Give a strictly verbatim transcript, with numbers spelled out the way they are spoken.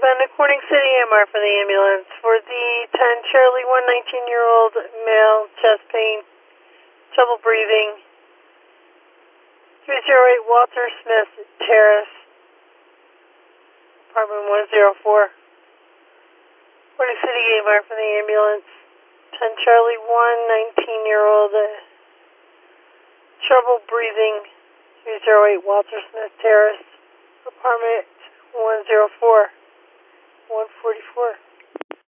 southbound to Corning City, M R for the ambulance. For the ten Shirley one, nineteen-year-old male, chest pain, trouble breathing. three zero eight Walter Smith Terrace, apartment one zero four. Corning City, M R for the ambulance. ten Charlie one, nineteen-year-old, uh, trouble breathing. three zero eight Walter Smith Terrace, apartment one zero four, one forty-four.